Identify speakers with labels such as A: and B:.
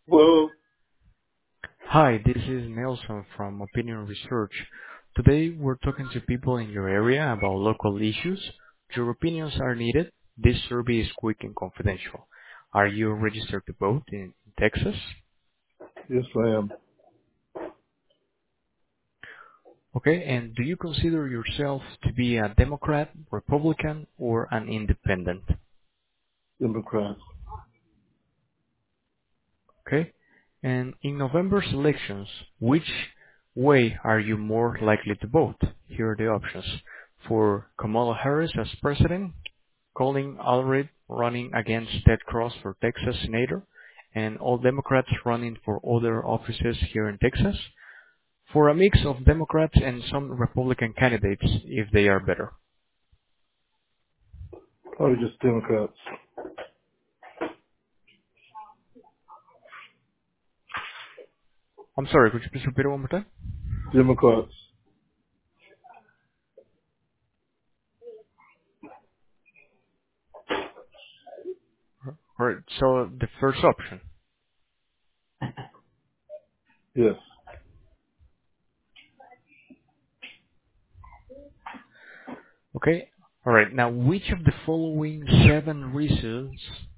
A: Well,
B: Hi, this is Nelson from Opinion Research. Today we're talking to people in your area about local issues. Your opinions are needed. This survey is quick and confidential. Are you registered to vote in Texas?
A: yes, I am.
B: Okay, and do you consider yourself to be a Democrat, Republican, or an independent?
A: Democrat.
B: Okay, and in November's elections, which way are you more likely to vote? Here are the options. For Kamala Harris as president, Colin Allred running against Ted Cruz for Texas Senator, and all Democrats running for other offices here in Texas, for a mix of Democrats and some Republican candidates if they are better.
A: Probably just Democrats.
B: I'm sorry, could you please repeat it one more time?
A: Democrats.
B: Alright, so the first option.
A: Yes.
B: Okay? Alright, now which of the following 7 reasons